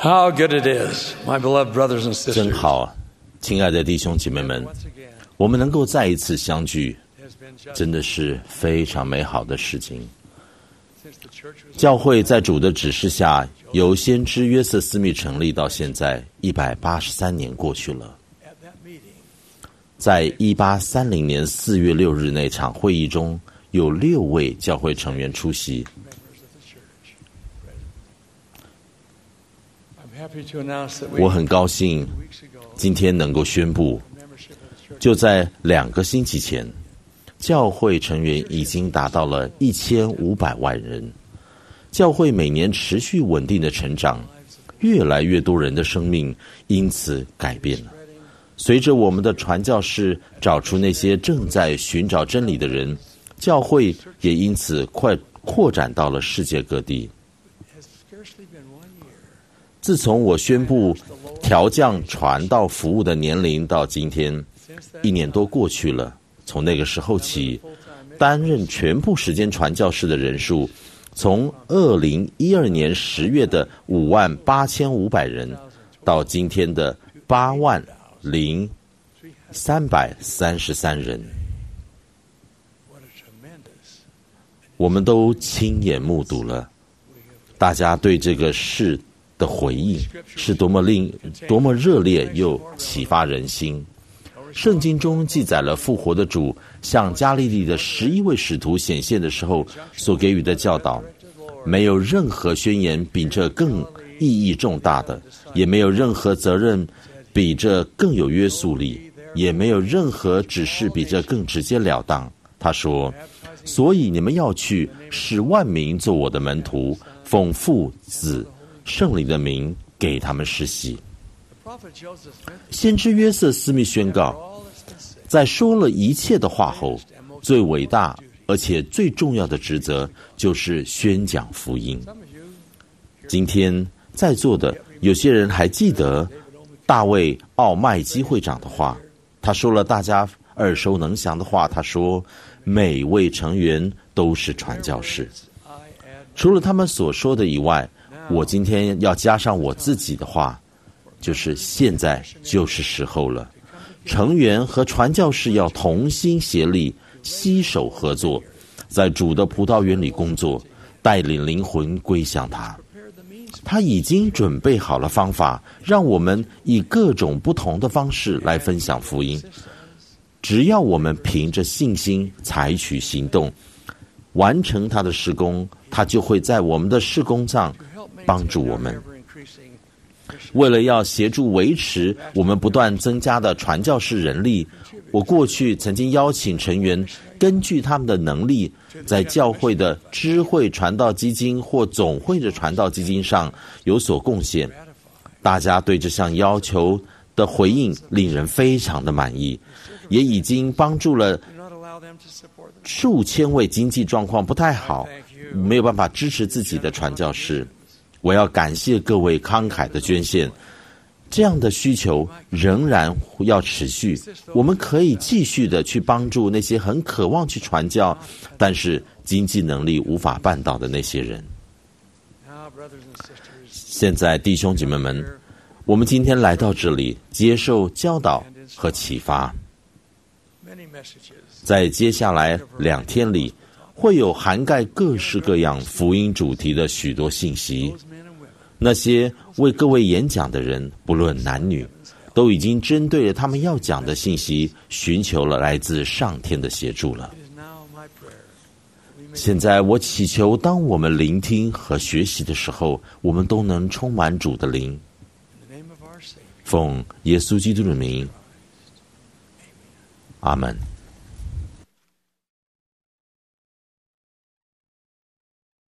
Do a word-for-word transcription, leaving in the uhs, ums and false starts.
How good it is, my beloved brothers and sisters. 真好，亲爱的弟兄姐妹们，我们能够再一次相聚，真的是非常美好的事情。教会在主的指示下，由先知约瑟斯密成立到现在一百八十三年过去了。在一八三零年四月六日那场会议中，有六位教会成员出席。我很高兴今天能够宣布，就在两个星期前，教会成员已经达到了一千五百万人。教会每年持续稳定的成长，越来越多人的生命因此改变了。随着我们的传教士找出那些正在寻找真理的人，教会也因此快扩展到了世界各地。自从我宣布调降传道服务的年龄到今天，一年多过去了。从那个时候起，担任全部时间传教士的人数，从二零一二年十月的五万八千五百人，到今天的八万零三百三十三人。我们都亲眼目睹了大家对这个事的回应是多么令多么热烈又启发人心。圣经中记载了复活的主向加利利的十一位使徒显现的时候所给予的教导，没有任何宣言比这更意义重大的，也没有任何责任比这更有约束力，也没有任何指示比这更直截了当。他说，所以你们要去，使万民做我的门徒，奉父子圣灵的名给他们施洗。先知约瑟斯密宣告，在说了一切的话后，最伟大而且最重要的职责就是宣讲福音。今天在座的有些人还记得大卫奥麦基会长的话，他说了大家耳熟能详的话，他说每位成员都是传教士。除了他们所说的以外，我今天要加上我自己的话，就是现在就是时候了。成员和传教士要同心协力，携手合作，在主的葡萄园里工作，带领灵魂归向他。他已经准备好了方法，让我们以各种不同的方式来分享福音。只要我们凭着信心采取行动，完成他的事工，他就会在我们的事工上帮助我们。为了要协助维持我们不断增加的传教士人力，我过去曾经邀请成员根据他们的能力，在教会的知会传道基金或总会的传道基金上有所贡献。大家对这项要求的回应令人非常的满意，也已经帮助了数千位经济状况不太好，没有办法支持自己的传教士。我要感谢各位慷慨的捐献，这样的需求仍然要持续。我们可以继续的去帮助那些很渴望去传教，但是经济能力无法办到的那些人。现在弟兄姐妹们，我们今天来到这里接受教导和启发，在接下来两天里会有涵盖各式各样福音主题的许多信息。那些为各位演讲的人，不论男女，都已经针对了他们要讲的信息，寻求了来自上天的协助了。现在我祈求，当我们聆听和学习的时候，我们都能充满主的灵。奉耶稣基督的名，阿们。